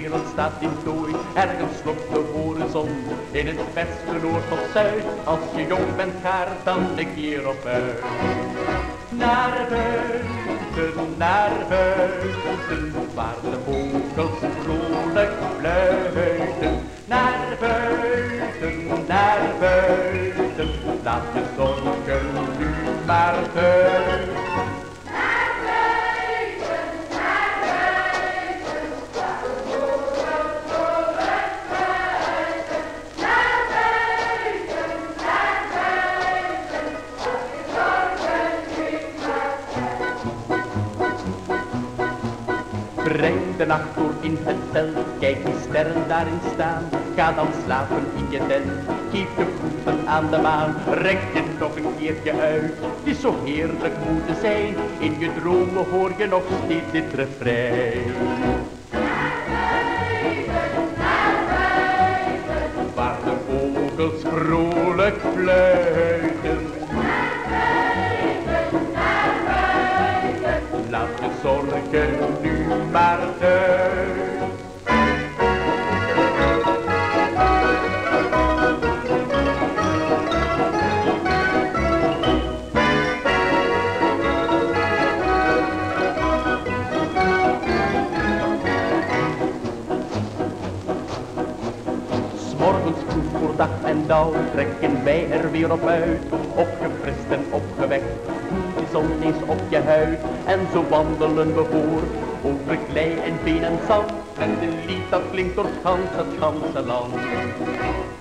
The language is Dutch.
wereld staat in tooi, ergens slokt de horizon, in het westen, noord of zuid. Als je jong bent, ga er dan een keer op uit. Naar buiten, waar de vogels vrolijk fluiten. Naar buiten, laat je zorgen nu maar uit. Breng de nacht door in het veld, kijk die sterren daarin staan. Ga dan slapen in je tent, geef je voeten aan de maan. Rek je nog een keertje uit, het is zo heerlijk moeten zijn. In je dromen hoor je nog steeds dit refrein. Waar de vogels vrolijk fluiten. Laat je zorgen nu maar uit. Morgens vroeg voor dag en dauw trekken wij er weer op uit. Opgefrist en opgewekt, voelt de zon eens op je huid. En zo wandelen we voort, over klei en been en zand. En de lied dat klinkt door het ganse land.